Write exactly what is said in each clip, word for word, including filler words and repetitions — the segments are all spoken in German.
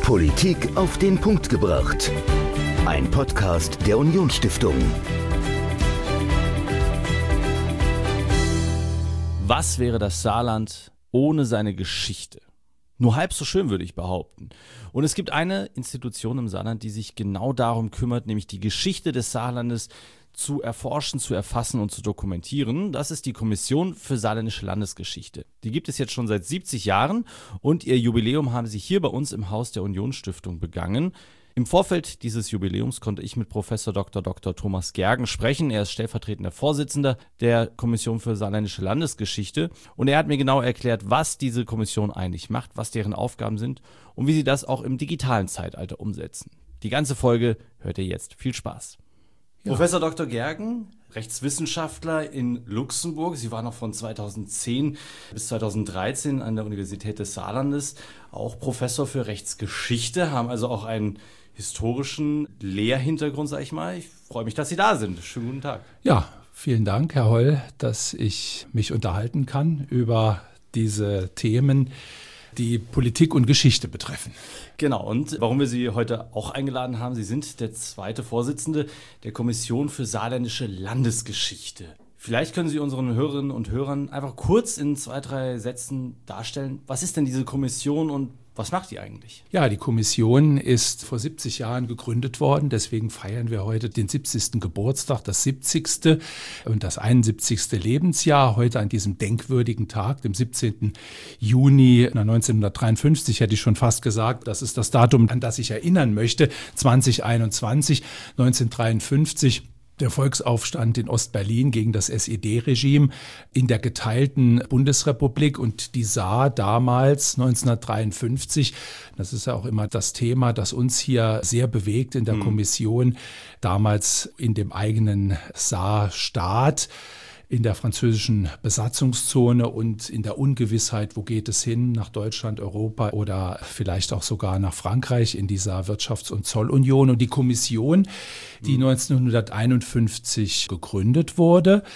Politik auf den Punkt gebracht. Ein Podcast der Unionsstiftung. Was wäre das Saarland ohne seine Geschichte? Nur halb so schön, würde ich behaupten. Und es gibt eine Institution im Saarland, die sich genau darum kümmert, nämlich die Geschichte des Saarlandes zu erforschen, zu erfassen und zu dokumentieren. Das ist die Kommission für saarländische Landesgeschichte. Die gibt es jetzt schon seit siebzig Jahren und ihr Jubiläum haben sie hier bei uns im Haus der Unionsstiftung begangen. Im Vorfeld dieses Jubiläums konnte ich mit Professor Doktor Doktor Thomas Gergen sprechen. Er ist stellvertretender Vorsitzender der Kommission für saarländische Landesgeschichte und er hat mir genau erklärt, was diese Kommission eigentlich macht, was deren Aufgaben sind und wie sie das auch im digitalen Zeitalter umsetzen. Die ganze Folge hört ihr jetzt. Viel Spaß. Ja. Professor Doktor Gergen, Rechtswissenschaftler in Luxemburg. Sie waren noch von zweitausendzehn bis zweitausenddreizehn an der Universität des Saarlandes auch Professor für Rechtsgeschichte, haben also auch einen historischen Lehrhintergrund, sag ich mal. Ich freue mich, dass Sie da sind. Schönen guten Tag. Ja, vielen Dank, Herr Holl, dass ich mich unterhalten kann über diese Themen, die Politik und Geschichte betreffen. Genau, und warum wir Sie heute auch eingeladen haben, Sie sind der zweite Vorsitzende der Kommission für saarländische Landesgeschichte. Vielleicht können Sie unseren Hörerinnen und Hörern einfach kurz in zwei, drei Sätzen darstellen, was ist denn diese Kommission und was macht die eigentlich? Ja, die Kommission ist vor siebzig Jahren gegründet worden. Deswegen feiern wir heute den siebzigsten Geburtstag, das siebzigste und das einundsiebzigste Lebensjahr. Heute an diesem denkwürdigen Tag, dem siebzehnten Juni neunzehnhundertdreiundfünfzig, hätte ich schon fast gesagt. Das ist das Datum, an das ich erinnern möchte. zweitausendeinundzwanzig, neunzehnhundertdreiundfünfzig. Der Volksaufstand in Ostberlin gegen das S E D-Regime in der geteilten Bundesrepublik und die Saar damals neunzehnhundertdreiundfünfzig, das ist ja auch immer das Thema, das uns hier sehr bewegt in der mhm. Kommission, damals in dem eigenen Saarstaat, in der französischen Besatzungszone und in der Ungewissheit, wo geht es hin, nach Deutschland, Europa oder vielleicht auch sogar nach Frankreich in dieser Wirtschafts- und Zollunion. Und die Kommission, die neunzehnhunderteinundfünfzig gegründet wurde,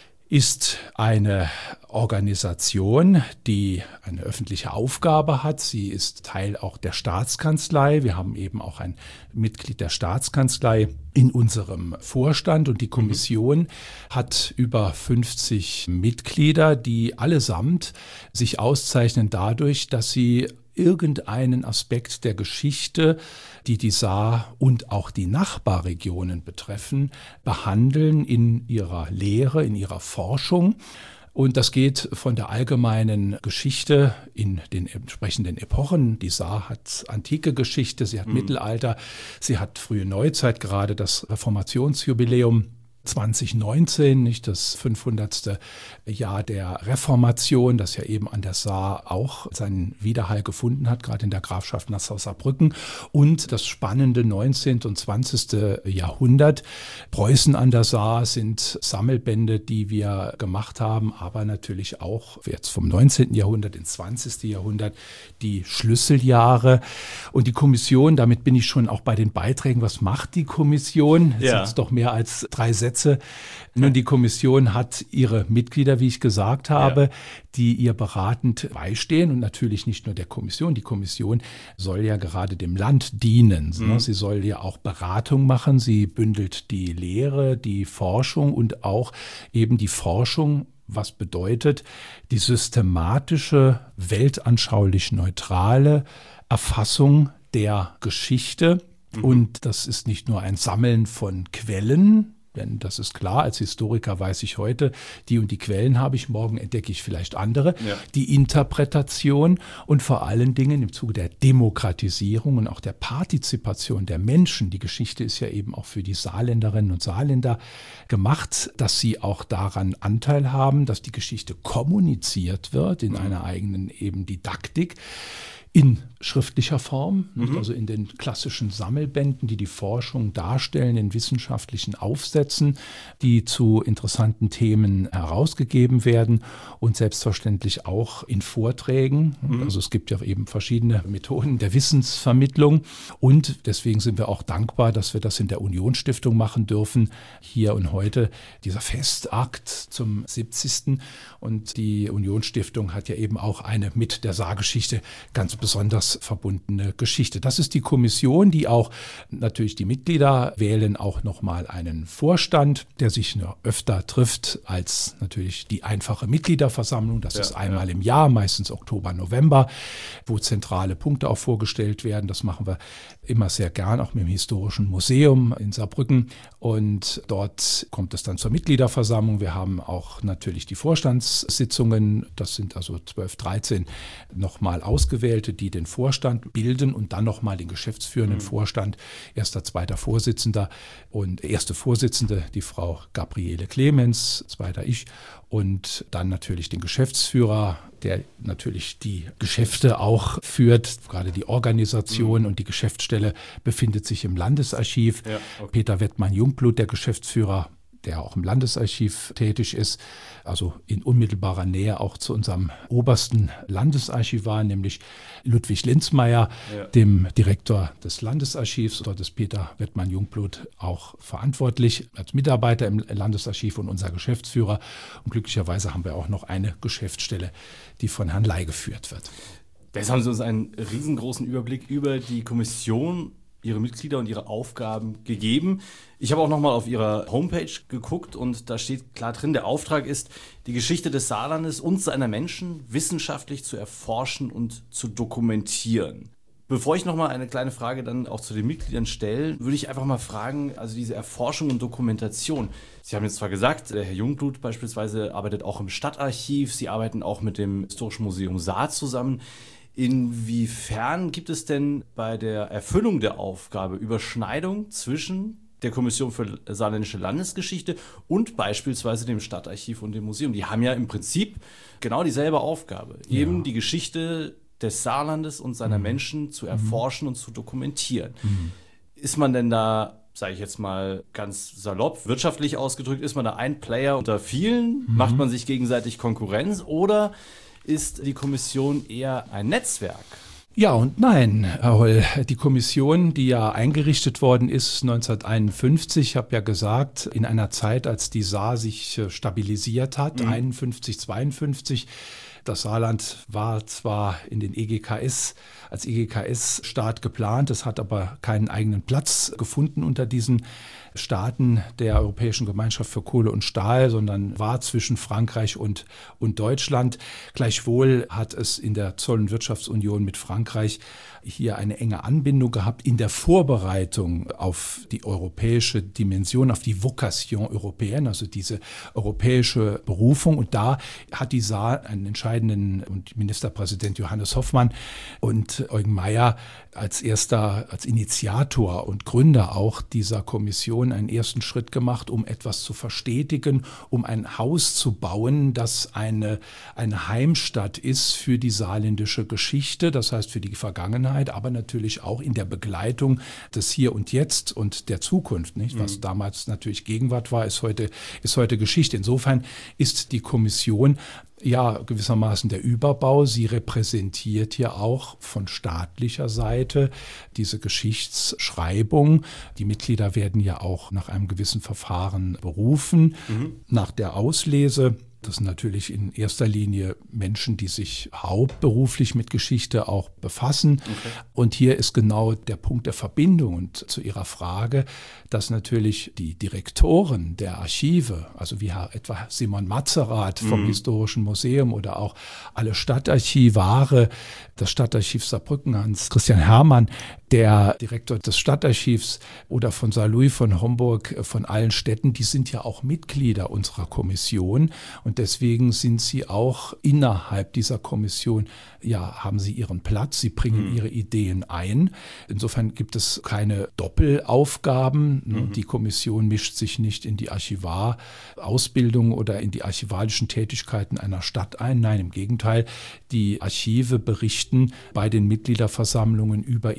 ist eine Organisation, die eine öffentliche Aufgabe hat. Sie ist Teil auch der Staatskanzlei. Wir haben eben auch ein Mitglied der Staatskanzlei in unserem Vorstand und die Kommission mhm. hat über fünfzig Mitglieder, die allesamt sich auszeichnen dadurch, dass sie irgendeinen Aspekt der Geschichte, die die Saar und auch die Nachbarregionen betreffen, behandeln in ihrer Lehre, in ihrer Forschung. Und das geht von der allgemeinen Geschichte in den entsprechenden Epochen. Die Saar hat antike Geschichte, sie hat mhm. Mittelalter, sie hat frühe Neuzeit, gerade das Reformationsjubiläum zwanzig neunzehn, nicht das fünfhundertste Jahr der Reformation, das ja eben an der Saar auch seinen Widerhall gefunden hat, gerade in der Grafschaft Nassau-Saarbrücken, und das spannende neunzehnte und zwanzigste Jahrhundert. Preußen an der Saar sind Sammelbände, die wir gemacht haben, aber natürlich auch jetzt vom neunzehnten Jahrhundert ins zwanzigste Jahrhundert die Schlüsseljahre. Und die Kommission, damit bin ich schon auch bei den Beiträgen, was macht die Kommission? Es ja. sind doch mehr als drei Sätze. Nun, die Kommission hat ihre Mitglieder, wie ich gesagt habe, ja. die ihr beratend beistehen und natürlich nicht nur der Kommission. Die Kommission soll ja gerade dem Land dienen. Mhm. Sie soll ja auch Beratung machen. Sie bündelt die Lehre, die Forschung und auch eben die Forschung, was bedeutet die systematische, weltanschaulich neutrale Erfassung der Geschichte. Mhm. Und das ist nicht nur ein Sammeln von Quellen, denn das ist klar, als Historiker weiß ich heute, die und die Quellen habe ich, morgen entdecke ich vielleicht andere. Ja. Die Interpretation und vor allen Dingen im Zuge der Demokratisierung und auch der Partizipation der Menschen. Die Geschichte ist ja eben auch für die Saarländerinnen und Saarländer gemacht, dass sie auch daran Anteil haben, dass die Geschichte kommuniziert wird in mhm. einer eigenen eben Didaktik. In schriftlicher Form, mhm. also in den klassischen Sammelbänden, die die Forschung darstellen, in wissenschaftlichen Aufsätzen, die zu interessanten Themen herausgegeben werden und selbstverständlich auch in Vorträgen. Mhm. Also es gibt ja eben verschiedene Methoden der Wissensvermittlung und deswegen sind wir auch dankbar, dass wir das in der Unionsstiftung machen dürfen, hier und heute dieser Festakt zum siebzigsten Und die Unionsstiftung hat ja eben auch eine mit der Saargeschichte ganz besonders verbundene Geschichte. Das ist die Kommission, die auch natürlich die Mitglieder wählen auch nochmal einen Vorstand, der sich noch öfter trifft als natürlich die einfache Mitgliederversammlung. Das ja, ist einmal ja. im Jahr, meistens Oktober, November, wo zentrale Punkte auch vorgestellt werden. Das machen wir immer sehr gern, auch mit dem Historischen Museum in Saarbrücken. Und dort kommt es dann zur Mitgliederversammlung. Wir haben auch natürlich die Vorstandssitzungen. Das sind also zwölf, dreizehn nochmal Ausgewählte, die den Vorstand bilden und dann nochmal den geschäftsführenden mhm. Vorstand, erster, zweiter Vorsitzender und erste Vorsitzende, die Frau Gabriele Clemens, zweiter ich und dann natürlich den Geschäftsführer, der natürlich die Geschäfte auch führt, gerade die Organisation mhm. und die Geschäftsstelle befindet sich im Landesarchiv. Ja, okay. Peter Wettmann-Jungblut, der Geschäftsführer, der auch im Landesarchiv tätig ist, also in unmittelbarer Nähe auch zu unserem obersten Landesarchivar, nämlich Ludwig Linzmeier, ja. dem Direktor des Landesarchivs. Dort ist Peter Wettmann-Jungblut auch verantwortlich als Mitarbeiter im Landesarchiv und unser Geschäftsführer. Und glücklicherweise haben wir auch noch eine Geschäftsstelle, die von Herrn Ley geführt wird. Jetzt haben Sie uns einen riesengroßen Überblick über die Kommission, Ihre Mitglieder und ihre Aufgaben gegeben. Ich habe auch nochmal auf Ihrer Homepage geguckt und da steht klar drin, der Auftrag ist, die Geschichte des Saarlandes und seiner Menschen wissenschaftlich zu erforschen und zu dokumentieren. Bevor ich nochmal eine kleine Frage dann auch zu den Mitgliedern stelle, würde ich einfach mal fragen, also diese Erforschung und Dokumentation. Sie haben jetzt zwar gesagt, der Herr Jungblut beispielsweise arbeitet auch im Stadtarchiv, Sie arbeiten auch mit dem Historischen Museum Saar zusammen. Inwiefern gibt es denn bei der Erfüllung der Aufgabe Überschneidung zwischen der Kommission für saarländische Landesgeschichte und beispielsweise dem Stadtarchiv und dem Museum? Die haben ja im Prinzip genau dieselbe Aufgabe, ja. eben die Geschichte des Saarlandes und seiner mhm. Menschen zu erforschen mhm. und zu dokumentieren. Mhm. Ist man denn da, sage ich jetzt mal ganz salopp, wirtschaftlich ausgedrückt, ist man da ein Player unter vielen? Mhm. Macht man sich gegenseitig Konkurrenz oder ist die Kommission eher ein Netzwerk? Ja und nein, Herr Holl. Die Kommission, die ja eingerichtet worden ist neunzehnhunderteinundfünfzig, ich habe ja gesagt, in einer Zeit, als die Saar sich stabilisiert hat, mhm. einundfünfzig, zweiundfünfzig, das Saarland war zwar in den E G K S als E G K S-Staat geplant, es hat aber keinen eigenen Platz gefunden unter diesen Staaten der Europäischen Gemeinschaft für Kohle und Stahl, sondern war zwischen Frankreich und, und Deutschland. Gleichwohl hat es in der Zoll- und Wirtschaftsunion mit Frankreich hier eine enge Anbindung gehabt in der Vorbereitung auf die europäische Dimension, auf die Vocation européenne, also diese europäische Berufung. Und da hat die Saar einen entscheidenden, und Ministerpräsident Johannes Hoffmann und Eugen Meyer als erster, als Initiator und Gründer auch dieser Kommission einen ersten Schritt gemacht, um etwas zu verstetigen, um ein Haus zu bauen, das eine, eine Heimstatt ist für die saarländische Geschichte, das heißt für die Vergangenheit, aber natürlich auch in der Begleitung des Hier und Jetzt und der Zukunft, nicht? Was mhm. damals natürlich Gegenwart war, ist heute, ist heute Geschichte. Insofern ist die Kommission ja gewissermaßen der Überbau. Sie repräsentiert ja auch von staatlicher Seite diese Geschichtsschreibung. Die Mitglieder werden ja auch nach einem gewissen Verfahren berufen, mhm. nach der Auslese. Das sind natürlich in erster Linie Menschen, die sich hauptberuflich mit Geschichte auch befassen. Okay. Und hier ist genau der Punkt der Verbindung. Und zu Ihrer Frage, dass natürlich die Direktoren der Archive, also wie etwa Simon Matzerath vom mhm. Historischen Museum oder auch alle Stadtarchivare, das Stadtarchiv Saarbrücken, Hans Christian Herrmann, der Direktor des Stadtarchivs oder von Saarlouis, von Homburg, von allen Städten, die sind ja auch Mitglieder unserer Kommission und deswegen sind sie auch innerhalb dieser Kommission, ja, haben sie ihren Platz, sie bringen mhm. ihre Ideen ein. Insofern gibt es keine Doppelaufgaben. Mhm. Die Kommission mischt sich nicht in die Archivarausbildung oder in die archivalischen Tätigkeiten einer Stadt ein. Nein, im Gegenteil, die Archive berichten bei den Mitgliederversammlungen über ihre Tätigkeiten.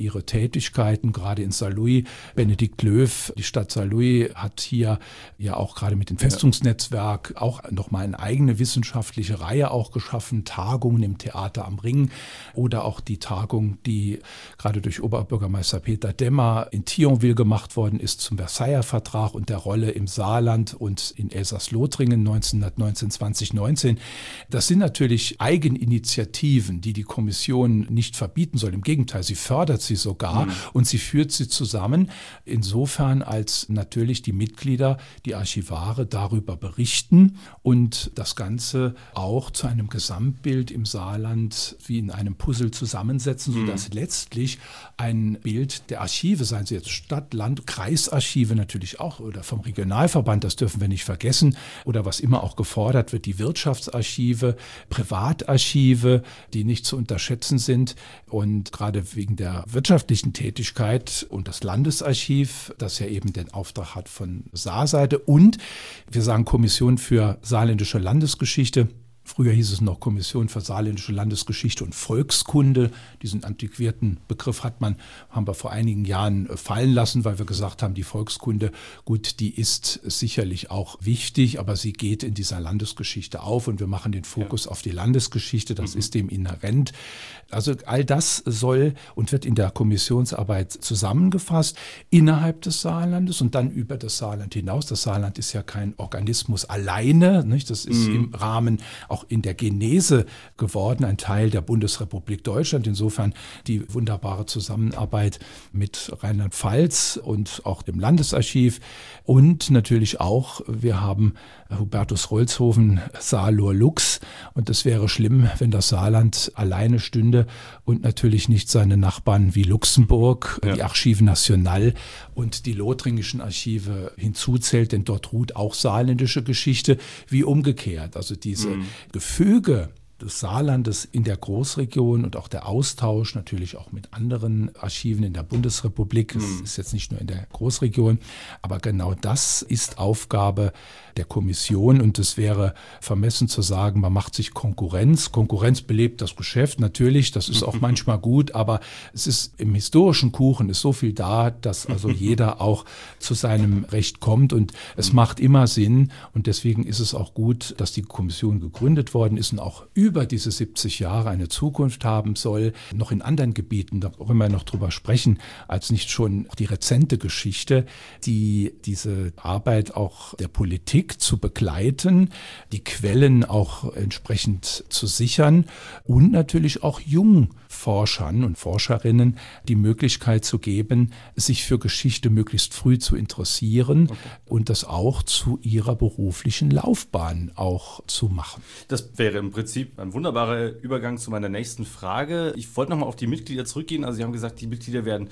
Tätigkeiten, gerade in Saarlouis. Benedikt Löw, die Stadt Saarlouis, hat hier ja auch gerade mit dem Festungsnetzwerk auch nochmal eine eigene wissenschaftliche Reihe auch geschaffen, Tagungen im Theater am Ring oder auch die Tagung, die gerade durch Oberbürgermeister Peter Demmer in Thionville gemacht worden ist zum Versailler Vertrag und der Rolle im Saarland und in Elsass-Lothringen neunzehnhundertneunzehn, zwanzig neunzehn. Das sind natürlich Eigeninitiativen, die die Kommission nicht verbieten soll. Im Gegenteil, sie fördert sie sogar mhm. und sie führt sie zusammen. Insofern, als natürlich die Mitglieder, die Archivare darüber berichten und das Ganze auch zu einem Gesamtbild im Saarland wie in einem Puzzle zusammensetzen, sodass mhm. letztlich ein Bild der Archive, seien sie jetzt Stadt, Land, Kreisarchive natürlich auch oder vom Regionalverband, das dürfen wir nicht vergessen, oder was immer auch gefordert wird, die Wirtschaftsarchive, Privatarchive, die nicht zu unterschätzen sind und gerade wegen der wirtschaftlichen Tätigkeit und das Landesarchiv, das ja eben den Auftrag hat von Saarseite und wir sagen Kommission für saarländische Landesgeschichte. Früher hieß es noch Kommission für saarländische Landesgeschichte und Volkskunde. Diesen antiquierten Begriff hat man, haben wir vor einigen Jahren fallen lassen, weil wir gesagt haben, die Volkskunde, gut, die ist sicherlich auch wichtig, aber sie geht in dieser Landesgeschichte auf und wir machen den Fokus ja. auf die Landesgeschichte, das mhm. ist dem inhärent. Also all das soll und wird in der Kommissionsarbeit zusammengefasst innerhalb des Saarlandes und dann über das Saarland hinaus. Das Saarland ist ja kein Organismus alleine, nicht? Das ist mhm. im Rahmen auch in der Genese geworden, ein Teil der Bundesrepublik Deutschland. Insofern die wunderbare Zusammenarbeit mit Rheinland-Pfalz und auch dem Landesarchiv und natürlich auch, wir haben Hubertus Rolzhofen, Saarlor Lux und es wäre schlimm, wenn das Saarland alleine stünde und natürlich nicht seine Nachbarn wie Luxemburg, ja. die Archive National und die lothringischen Archive hinzuzählt, denn dort ruht auch saarländische Geschichte wie umgekehrt. Also diese mhm. Gefüge des Saarlandes in der Großregion und auch der Austausch natürlich auch mit anderen Archiven in der Bundesrepublik. Es mhm. ist jetzt nicht nur in der Großregion, aber genau das ist Aufgabe der Kommission und es wäre vermessen zu sagen, man macht sich Konkurrenz. Konkurrenz belebt das Geschäft, natürlich, das ist auch manchmal gut, aber es ist im historischen Kuchen ist so viel da, dass also jeder auch zu seinem Recht kommt und es macht immer Sinn und deswegen ist es auch gut, dass die Kommission gegründet worden ist und auch über diese siebzig Jahre eine Zukunft haben soll, noch in anderen Gebieten, da wollen wir noch drüber sprechen, als nicht schon die rezente Geschichte, die diese Arbeit auch der Politik zu begleiten, die Quellen auch entsprechend zu sichern und natürlich auch Jungforschern und Forscherinnen die Möglichkeit zu geben, sich für Geschichte möglichst früh zu interessieren okay. und das auch zu ihrer beruflichen Laufbahn auch zu machen. Das wäre im Prinzip ein wunderbarer Übergang zu meiner nächsten Frage. Ich wollte nochmal auf die Mitglieder zurückgehen. Also Sie haben gesagt, die Mitglieder werden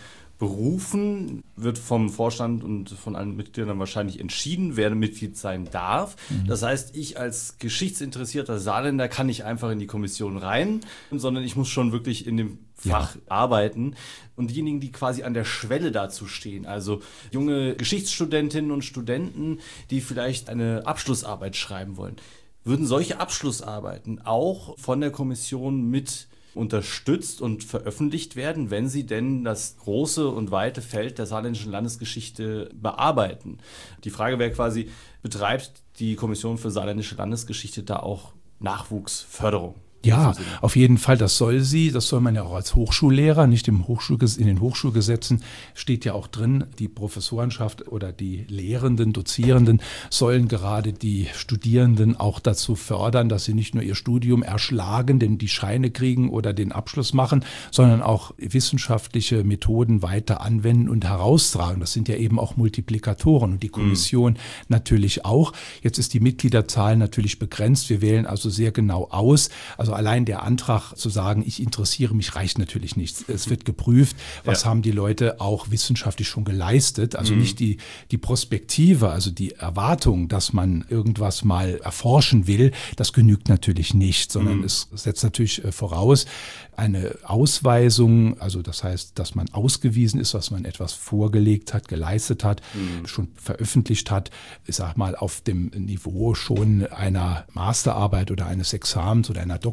berufen, wird vom Vorstand und von allen Mitgliedern wahrscheinlich entschieden, wer Mitglied sein darf. Mhm. Das heißt, ich als geschichtsinteressierter Saarländer kann nicht einfach in die Kommission rein, sondern ich muss schon wirklich in dem Fach ja. arbeiten. Und diejenigen, die quasi an der Schwelle dazu stehen, also junge Geschichtsstudentinnen und Studenten, die vielleicht eine Abschlussarbeit schreiben wollen, würden solche Abschlussarbeiten auch von der Kommission mit unterstützt und veröffentlicht werden, wenn sie denn das große und weite Feld der saarländischen Landesgeschichte bearbeiten. Die Frage wäre quasi, betreibt die Kommission für saarländische Landesgeschichte da auch Nachwuchsförderung? Ja, auf jeden Fall, das soll sie, das soll man ja auch als Hochschullehrer, nicht im Hochschulges- in den Hochschulgesetzen steht ja auch drin, die Professorenschaft oder die Lehrenden, Dozierenden sollen gerade die Studierenden auch dazu fördern, dass sie nicht nur ihr Studium erschlagen, denn die Scheine kriegen oder den Abschluss machen, sondern auch wissenschaftliche Methoden weiter anwenden und heraustragen. Das sind ja eben auch Multiplikatoren und die Kommission mhm. natürlich auch. Jetzt ist die Mitgliederzahl natürlich begrenzt. Wir wählen also sehr genau aus. Also allein der Antrag zu sagen, ich interessiere mich, reicht natürlich nicht. Es wird geprüft, was ja. haben die Leute auch wissenschaftlich schon geleistet. Also mhm. nicht die, die Prospektive, also die Erwartung, dass man irgendwas mal erforschen will, das genügt natürlich nicht, sondern mhm. es setzt natürlich voraus eine Ausweisung, also das heißt, dass man ausgewiesen ist, dass man etwas vorgelegt hat, geleistet hat, mhm. schon veröffentlicht hat, ich sag mal auf dem Niveau schon einer Masterarbeit oder eines Examens oder einer Doktorarbeit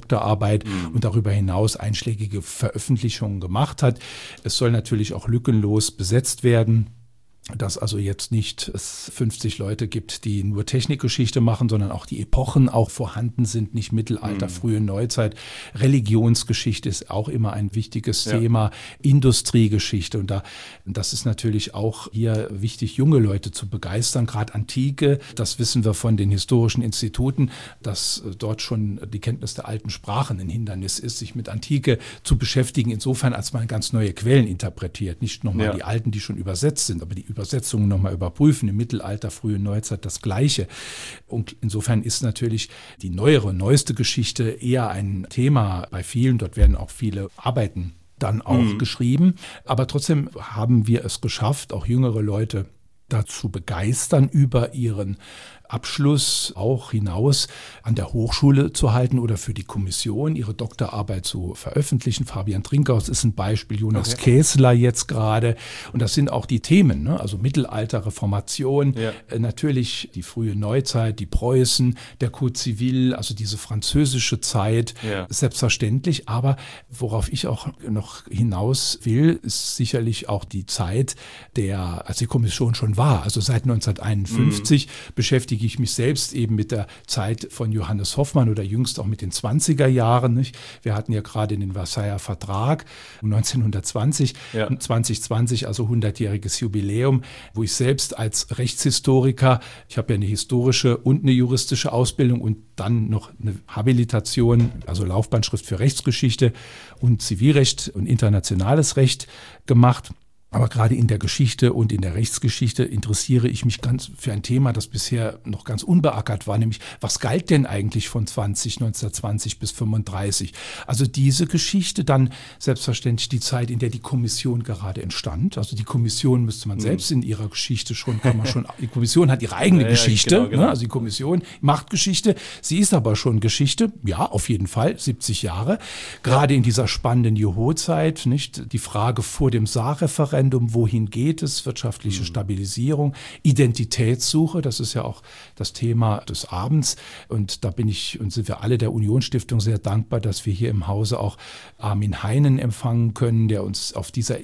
Doktorarbeit mhm. und darüber hinaus einschlägige Veröffentlichungen gemacht hat. Es soll natürlich auch lückenlos besetzt werden, dass also jetzt nicht es fünfzig Leute gibt, die nur Technikgeschichte machen, sondern auch die Epochen auch vorhanden sind, nicht Mittelalter, mhm. frühe Neuzeit. Religionsgeschichte ist auch immer ein wichtiges ja. Thema, Industriegeschichte und da, das ist natürlich auch hier wichtig, junge Leute zu begeistern, gerade Antike, das wissen wir von den historischen Instituten, dass dort schon die Kenntnis der alten Sprachen ein Hindernis ist, sich mit Antike zu beschäftigen, insofern als man ganz neue Quellen interpretiert, nicht nochmal ja. die alten, die schon übersetzt sind, aber die Übersetzungen nochmal überprüfen, im Mittelalter, frühe Neuzeit das Gleiche. Und insofern ist natürlich die neuere, neueste Geschichte eher ein Thema bei vielen. Dort werden auch viele Arbeiten dann auch mhm. geschrieben. Aber trotzdem haben wir es geschafft, auch jüngere Leute dazu begeistern, über ihren Abschluss auch hinaus an der Hochschule zu halten oder für die Kommission ihre Doktorarbeit zu veröffentlichen. Fabian Trinkhaus ist ein Beispiel, Jonas okay. Käsler jetzt gerade. Und das sind auch die Themen, ne? Also Mittelalter, Reformation, ja. äh, natürlich die frühe Neuzeit, die Preußen, der Code Civil, also diese französische Zeit, ja. selbstverständlich. Aber worauf ich auch noch hinaus will, ist sicherlich auch die Zeit, der, als die Kommission schon war. Also seit neunzehnhunderteinundfünfzig mhm. beschäftige ich mich selbst eben mit der Zeit von Johannes Hoffmann oder jüngst auch mit den zwanziger Jahren. Nicht? Wir hatten ja gerade den Versailler Vertrag neunzehnhundertzwanzig, ja. zwanzig zwanzig, also hundertjähriges Jubiläum, wo ich selbst als Rechtshistoriker, ich habe ja eine historische und eine juristische Ausbildung und dann noch eine Habilitation, also Laufbahnschrift für Rechtsgeschichte und Zivilrecht und internationales Recht gemacht. Aber gerade in der Geschichte und in der Rechtsgeschichte interessiere ich mich ganz für ein Thema, das bisher noch ganz unbeackert war, nämlich was galt denn eigentlich von zwanzig, neunzehnhundertzwanzig bis fünfunddreißig? Also diese Geschichte, dann selbstverständlich die Zeit, in der die Kommission gerade entstand. Also die Kommission müsste man mhm. selbst in ihrer Geschichte schon, kann man schon, die Kommission hat ihre eigene ja, Geschichte, ja, genau, genau. Ne? Also die Kommission macht Geschichte, sie ist aber schon Geschichte, ja, auf jeden Fall, siebzig Jahre. Gerade ja. in dieser spannenden Juho-Zeit, nicht? Die Frage vor dem Saarreferendum, wohin geht es, wirtschaftliche Stabilisierung, Identitätssuche, das ist ja auch das Thema des Abends und da bin ich und sind wir alle der Unionsstiftung sehr dankbar, dass wir hier im Hause auch Armin Heinen empfangen können, der uns auf dieser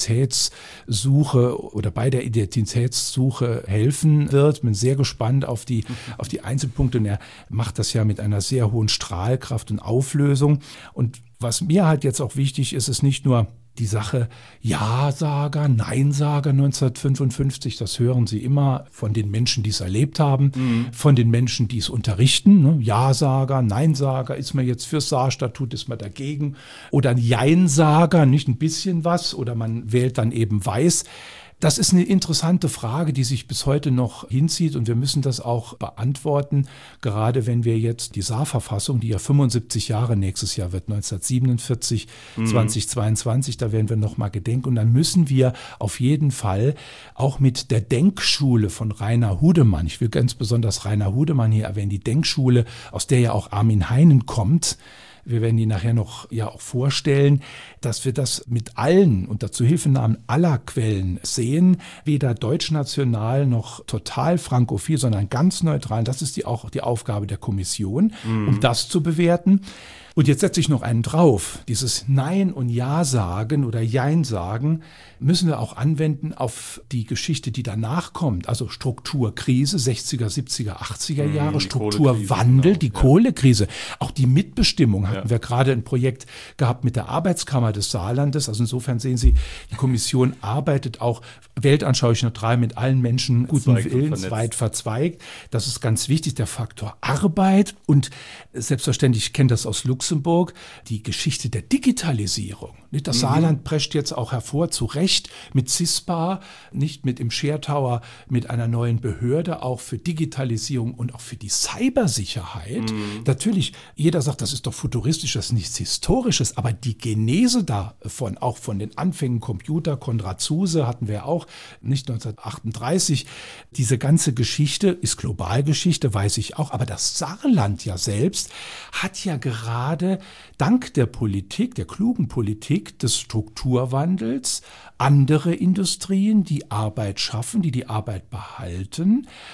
Identitätssuche oder bei der Identitätssuche helfen wird. Bin sehr gespannt auf die, auf die Einzelpunkte und er macht das ja mit einer sehr hohen Strahlkraft und Auflösung und was mir halt jetzt auch wichtig ist, ist nicht nur die Sache Ja-Sager, Nein-Sager neunzehnhundertfünfundfünfzig, das hören Sie immer von den Menschen, die es erlebt haben, mhm. von den Menschen, die es unterrichten. Ne? Ja-Sager, Nein-Sager, ist man jetzt fürs Saarstatut, ist man dagegen? Oder ein Jein-Sager, nicht ein bisschen was, oder man wählt dann eben Weiß. Das ist eine interessante Frage, die sich bis heute noch hinzieht und wir müssen das auch beantworten, gerade wenn wir jetzt die Saarverfassung, die ja fünfundsiebzig Jahre nächstes Jahr wird, neunzehnhundertsiebenundvierzig, mhm. zweitausendzweiundzwanzig, da werden wir nochmal gedenken und dann müssen wir auf jeden Fall auch mit der Denkschule von Rainer Hudemann, ich will ganz besonders Rainer Hudemann hier erwähnen, die Denkschule, aus der ja auch Armin Heinen kommt, wir werden die nachher noch ja auch vorstellen, dass wir das mit allen unter Zuhilfenahmen aller Quellen sehen, weder deutschnational noch total frankophil, sondern ganz neutral. Das ist die, auch die Aufgabe der Kommission, mhm. um das zu bewerten. Und jetzt setze ich noch einen drauf. Dieses Nein und Ja sagen oder Jein sagen müssen wir auch anwenden auf die Geschichte, die danach kommt. Also Strukturkrise, sechziger, siebziger, achtziger Jahre, Strukturwandel, genau. die Kohlekrise. Auch die Mitbestimmung hatten ja. wir gerade ein Projekt gehabt mit der Arbeitskammer des Saarlandes. Also insofern sehen Sie, die Kommission arbeitet auch weltanschaulich neutral mit allen Menschen guten Willens, weit verzweigt. Das ist ganz wichtig, der Faktor Arbeit. Und selbstverständlich, ich kenne das aus Luxemburg, die Geschichte der Digitalisierung. Das mhm. Saarland prescht jetzt auch hervor, zu Recht, mit CISPA, nicht mit im Share Tower, mit einer neuen Behörde, auch für Digitalisierung und auch für die Cybersicherheit. Mhm. Natürlich, jeder sagt, das ist doch futuristisch, das ist nichts Historisches, aber die Genese davon, auch von den Anfängen Computer, Konrad Zuse hatten wir auch, nicht neunzehnhundertachtunddreißig, diese ganze Geschichte ist Globalgeschichte, weiß ich auch, aber das Saarland ja selbst hat ja gerade dank der Politik, der klugen Politik des Strukturwandels, andere Industrien, die Arbeit schaffen, die die Arbeit behalten,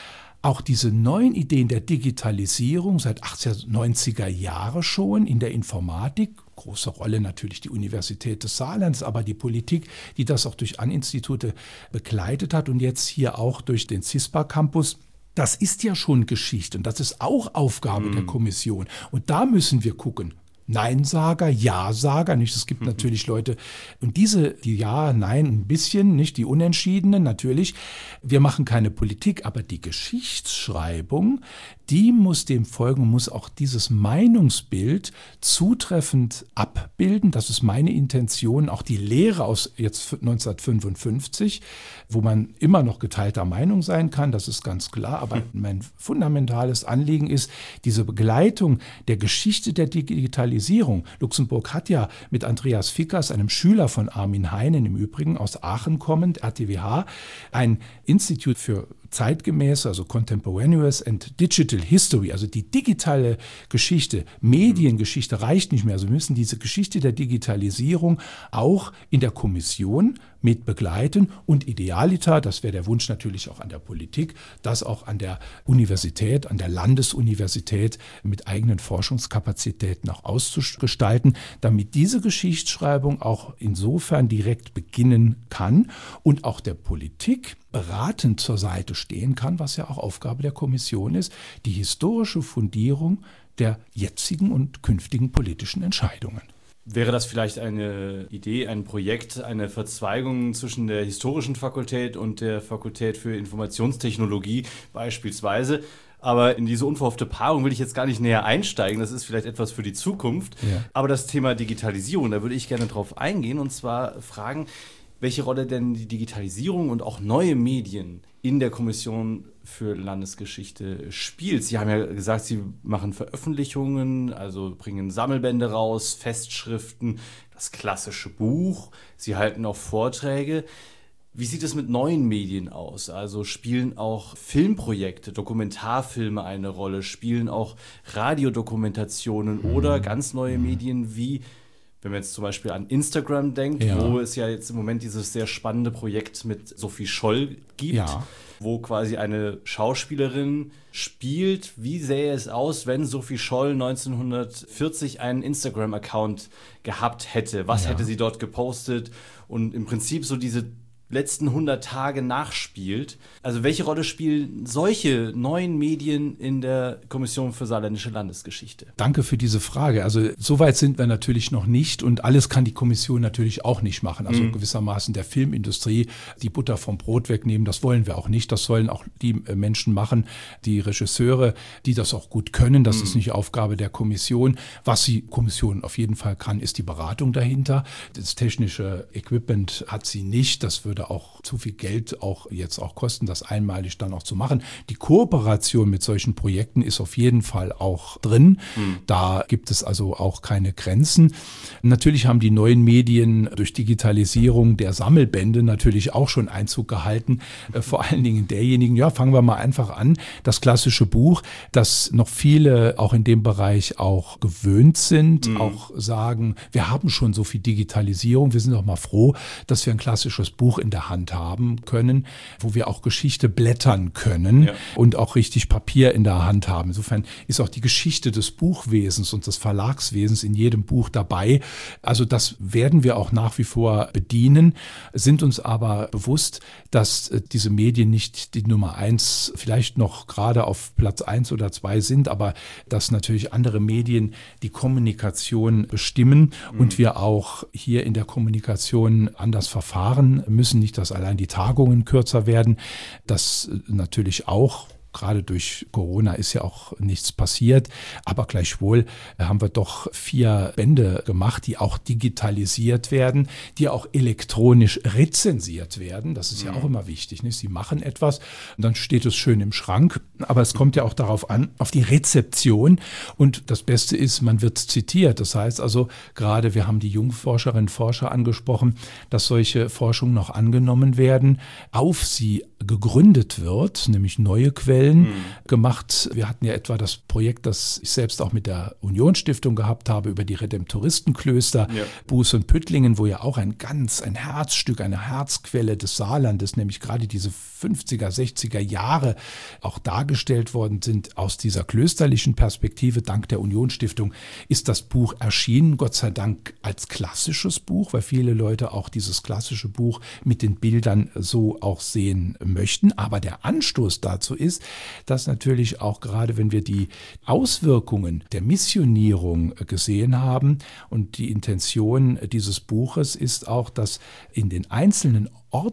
auch diese neuen Ideen der Digitalisierung seit achtzehnhundertneunziger Jahre schon in der Informatik, große Rolle natürlich die Universität des Saarlands, aber die Politik, die das auch durch An-Institute begleitet hat und jetzt hier auch durch den CISPA-Campus. Das ist ja schon Geschichte und das ist auch Aufgabe mhm. der Kommission. Und da müssen wir gucken. Neinsager, Ja-Sager, nicht? Es gibt mhm. natürlich Leute, und diese, die Ja, Nein, ein bisschen, nicht? Die Unentschiedenen, natürlich. Wir machen keine Politik, aber die Geschichtsschreibung, die muss dem folgen, muss auch dieses Meinungsbild zutreffend abbilden. Das ist meine Intention, auch die Lehre aus jetzt neunzehnhundertfünfundfünfzig, wo man immer noch geteilter Meinung sein kann, das ist ganz klar. Aber mhm. mein fundamentales Anliegen ist, diese Begleitung der Geschichte der Digitalisierung. Luxemburg hat ja mit Andreas Fickers, einem Schüler von Armin Heinen im Übrigen, aus Aachen kommend, R T W H, ein Institut für zeitgemäße, also Contemporaneous and Digital History, also die digitale Geschichte, Mediengeschichte reicht nicht mehr. Also wir müssen diese Geschichte der Digitalisierung auch in der Kommission mit begleiten und idealiter, das wäre der Wunsch natürlich auch an der Politik, das auch an der Universität, an der Landesuniversität mit eigenen Forschungskapazitäten auch auszugestalten, damit diese Geschichtsschreibung auch insofern direkt beginnen kann und auch der Politik beratend zur Seite stehen kann, was ja auch Aufgabe der Kommission ist, die historische Fundierung der jetzigen und künftigen politischen Entscheidungen. Wäre das vielleicht eine Idee, ein Projekt, eine Verzweigung zwischen der historischen Fakultät und der Fakultät für Informationstechnologie beispielsweise? Aber in diese unverhoffte Paarung will ich jetzt gar nicht näher einsteigen. Das ist vielleicht etwas für die Zukunft. Ja. Aber das Thema Digitalisierung, da würde ich gerne drauf eingehen und zwar fragen, welche Rolle denn die Digitalisierung und auch neue Medien in der Kommission für Landesgeschichte spielt. Sie haben ja gesagt, Sie machen Veröffentlichungen, also bringen Sammelbände raus, Festschriften, das klassische Buch. Sie halten auch Vorträge. Wie sieht es mit neuen Medien aus? Also spielen auch Filmprojekte, Dokumentarfilme eine Rolle? Spielen auch Radiodokumentationen oder ganz neue Medien wie, wenn man jetzt zum Beispiel an Instagram denkt, ja. wo es ja jetzt im Moment dieses sehr spannende Projekt mit Sophie Scholl gibt, ja. wo quasi eine Schauspielerin spielt, wie sähe es aus, wenn Sophie Scholl neunzehnhundertvierzig einen Instagram-Account gehabt hätte? Was ja. hätte sie dort gepostet? Und im Prinzip so diese letzten hundert Tage nachspielt. Also welche Rolle spielen solche neuen Medien in der Kommission für saarländische Landesgeschichte? Danke für diese Frage. Also so weit sind wir natürlich noch nicht und alles kann die Kommission natürlich auch nicht machen. Also mhm. gewissermaßen der Filmindustrie die Butter vom Brot wegnehmen, das wollen wir auch nicht. Das sollen auch die Menschen machen, die Regisseure, die das auch gut können. Das mhm. ist nicht Aufgabe der Kommission. Was die Kommission auf jeden Fall kann, ist die Beratung dahinter. Das technische Equipment hat sie nicht. Das würde auch zu viel Geld auch jetzt auch kosten, das einmalig dann auch zu machen. Die Kooperation mit solchen Projekten ist auf jeden Fall auch drin. Mhm. Da gibt es also auch keine Grenzen. Natürlich haben die neuen Medien durch Digitalisierung der Sammelbände natürlich auch schon Einzug gehalten. Äh, vor allen Dingen derjenigen, ja, fangen wir mal einfach an, das klassische Buch, das noch viele auch in dem Bereich auch gewöhnt sind, mhm. auch sagen, wir haben schon so viel Digitalisierung, wir sind doch mal froh, dass wir ein klassisches Buch in der Hand haben können, wo wir auch Geschichte blättern können ja. und auch richtig Papier in der Hand haben. Insofern ist auch die Geschichte des Buchwesens und des Verlagswesens in jedem Buch dabei. Also das werden wir auch nach wie vor bedienen, sind uns aber bewusst, dass diese Medien nicht die Nummer eins, vielleicht noch gerade auf Platz eins oder zwei sind, aber dass natürlich andere Medien die Kommunikation bestimmen mhm. und wir auch hier in der Kommunikation anders verfahren müssen. Nicht, dass allein die Tagungen kürzer werden, das natürlich auch. Gerade durch Corona ist ja auch nichts passiert, aber gleichwohl haben wir doch vier Bände gemacht, die auch digitalisiert werden, die auch elektronisch rezensiert werden. Das ist ja auch immer wichtig, nicht? Sie machen etwas und dann steht es schön im Schrank, aber es kommt ja auch darauf an, auf die Rezeption und das Beste ist, man wird zitiert. Das heißt also, gerade wir haben die Jungforscherinnen und Forscher angesprochen, dass solche Forschungen noch angenommen werden, auf sie gegründet wird, nämlich neue Quellen mhm. gemacht. Wir hatten ja etwa das Projekt, das ich selbst auch mit der Unionsstiftung gehabt habe, über die Redemptoristenklöster ja. Buß und Püttlingen, wo ja auch ein ganz, ein Herzstück, eine Herzquelle des Saarlandes, nämlich gerade diese fünfziger, sechziger Jahre auch dargestellt dargestellt worden sind aus dieser klösterlichen Perspektive. Dank der Unionsstiftung ist das Buch erschienen, Gott sei Dank als klassisches Buch, weil viele Leute auch dieses klassische Buch mit den Bildern so auch sehen möchten. Aber der Anstoß dazu ist, dass natürlich auch gerade, wenn wir die Auswirkungen der Missionierung gesehen haben und die Intention dieses Buches ist auch, dass in den einzelnen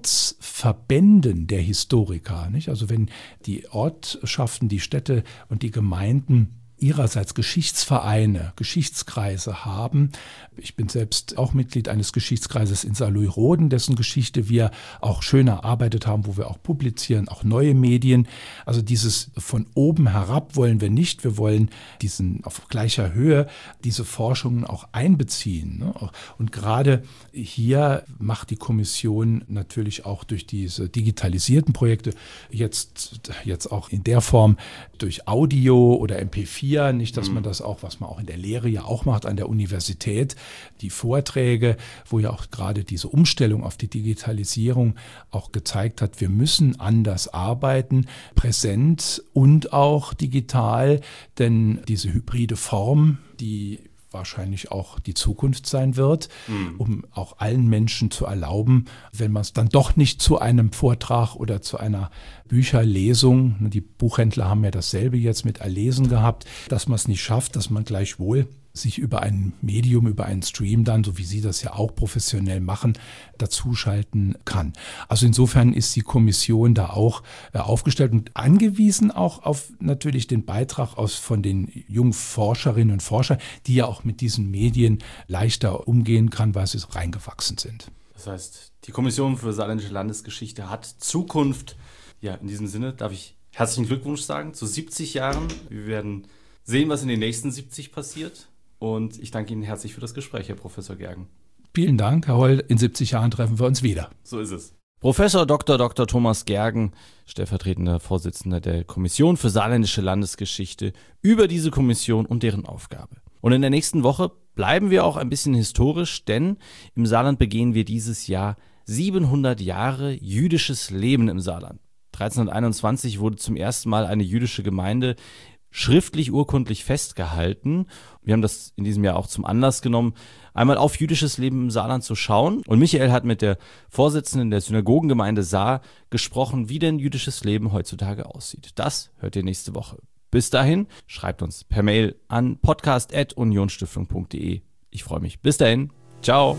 Ortsverbänden der Historiker, nicht? Also wenn die Ortschaften, die Städte und die Gemeinden ihrerseits Geschichtsvereine, Geschichtskreise haben. Ich bin selbst auch Mitglied eines Geschichtskreises in Saarlouis-Roden, dessen Geschichte wir auch schön erarbeitet haben, wo wir auch publizieren, auch neue Medien. Also dieses von oben herab wollen wir nicht. Wir wollen diesen auf gleicher Höhe diese Forschungen auch einbeziehen. Und gerade hier macht die Kommission natürlich auch durch diese digitalisierten Projekte jetzt, jetzt auch in der Form durch Audio oder M P vier, nicht, dass man das auch, was man auch in der Lehre ja auch macht an der Universität, die Vorträge, wo ja auch gerade diese Umstellung auf die Digitalisierung auch gezeigt hat, wir müssen anders arbeiten, präsent und auch digital, denn diese hybride Form, die wahrscheinlich auch die Zukunft sein wird, mhm. um auch allen Menschen zu erlauben, wenn man es dann doch nicht zu einem Vortrag oder zu einer Bücherlesung, die Buchhändler haben ja dasselbe jetzt mit Erlesen gehabt, dass man es nicht schafft, dass man gleichwohl sich über ein Medium, über einen Stream dann, so wie Sie das ja auch professionell machen, dazuschalten kann. Also insofern ist die Kommission da auch äh, aufgestellt und angewiesen auch auf natürlich den Beitrag aus von den jungen Forscherinnen und Forschern, die ja auch mit diesen Medien leichter umgehen kann, weil sie reingewachsen sind. Das heißt, die Kommission für Saarländische Landesgeschichte hat Zukunft. Ja, in diesem Sinne darf ich herzlichen Glückwunsch sagen zu siebzig Jahren. Wir werden sehen, was in den nächsten siebzig passiert. Und ich danke Ihnen herzlich für das Gespräch, Herr Professor Gergen. Vielen Dank, Herr Holl. In siebzig Jahren treffen wir uns wieder. So ist es. Professor Doktor Doktor Thomas Gergen, stellvertretender Vorsitzender der Kommission für Saarländische Landesgeschichte, über diese Kommission und deren Aufgabe. Und in der nächsten Woche bleiben wir auch ein bisschen historisch, denn im Saarland begehen wir dieses Jahr siebenhundert Jahre jüdisches Leben im Saarland. dreizehnhunderteinundzwanzig wurde zum ersten Mal eine jüdische Gemeinde schriftlich urkundlich festgehalten. Wir haben das in diesem Jahr auch zum Anlass genommen, einmal auf jüdisches Leben im Saarland zu schauen. Und Michael hat mit der Vorsitzenden der Synagogengemeinde Saar gesprochen, wie denn jüdisches Leben heutzutage aussieht. Das hört ihr nächste Woche. Bis dahin, schreibt uns per Mail an podcast at unionstiftung punkt de. Ich freue mich. Bis dahin. Ciao.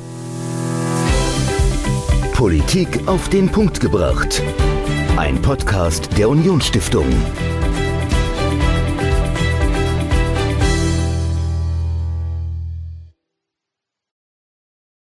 Politik auf den Punkt gebracht. Ein Podcast der Unionsstiftung.